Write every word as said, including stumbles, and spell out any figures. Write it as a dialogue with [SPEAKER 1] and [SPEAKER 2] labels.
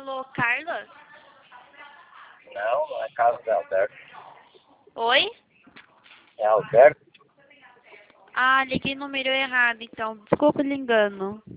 [SPEAKER 1] Alô, Carlos?
[SPEAKER 2] Não, não é Carlos, é Alberto.
[SPEAKER 1] Oi?
[SPEAKER 2] É Alberto?
[SPEAKER 1] Ah, liguei no número errado, então. Desculpa o engano.